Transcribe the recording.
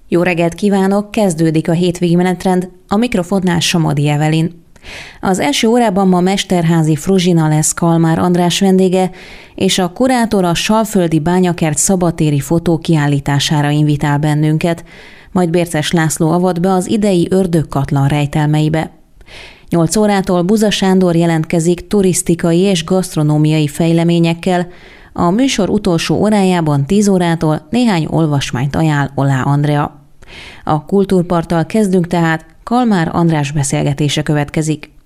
Jó reggelt kívánok, kezdődik a hétvégi menetrend, a mikrofonnál Somodi Evelin. Az első órában ma Mesterházy Fruzsina lesz Kalmár András vendége, és a kurátor a Salföldi Bányakert szabadtéri fotókiállítására invitál bennünket, majd Bérces László avat be az idei Ördögkatlan rejtelmeibe. 8 órától Buza Sándor jelentkezik turisztikai és gasztronómiai fejleményekkel, a műsor utolsó órájában 10 órától néhány olvasmányt ajánl Olá Andrea. A Kultúrparttal kezdünk tehát, Kalmár András beszélgetése következik.